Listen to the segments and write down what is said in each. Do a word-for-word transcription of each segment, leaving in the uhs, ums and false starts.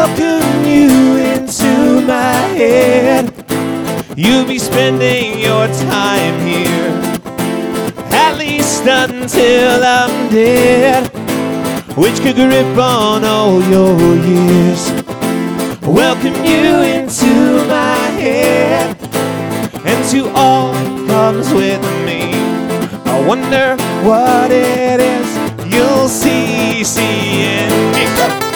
welcome you into my head. You'll be spending your time here, at least until I'm dead, which could grip on all your years. Welcome you into my head, and to all comes with me. I wonder what it is you'll see, see in me.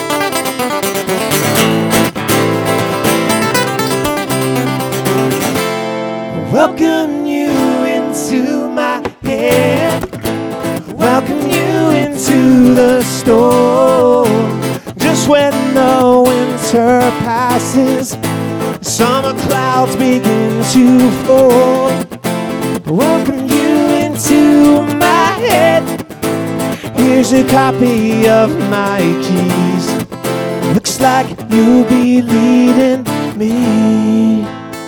Welcome you into my head. Welcome you into the storm. Just when the winter passes, summer clouds begin to form. Welcome you into my head. Here's a copy of my keys. Looks like you'll be leading me.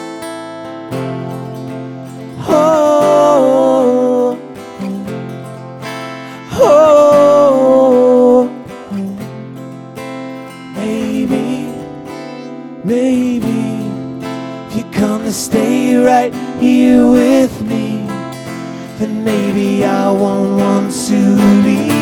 Oh, oh, maybe, maybe if you come to stay right here with me, then maybe I won't want to leave.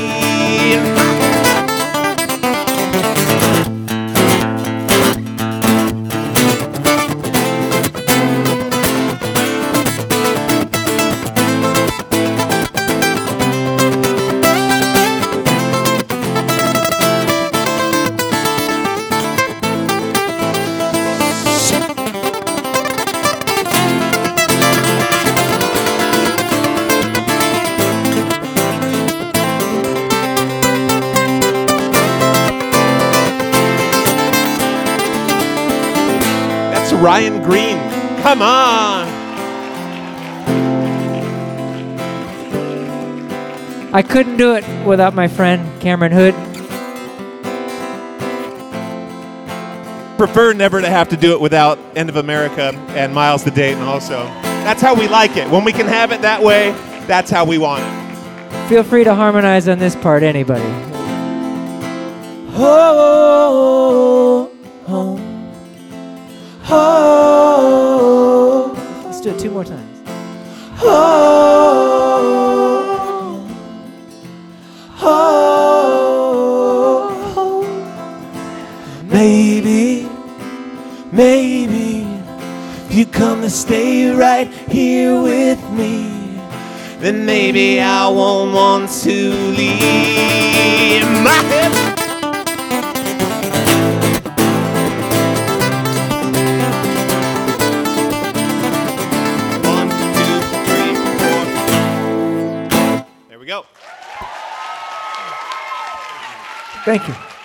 Ryan Green, come on. I couldn't do it without my friend Cameron Hood. Prefer never to have to do it without End of America and Miles the Dayton also. That's how we like it. When we can have it that way, that's how we want it. Feel free to harmonize on this part, anybody. Oh, oh, oh. Let's do it two more times. Oh, oh, maybe, maybe if you come to stay right here with me, then maybe I won't want to leave my head. One, two, three, four. There we go. Thank you.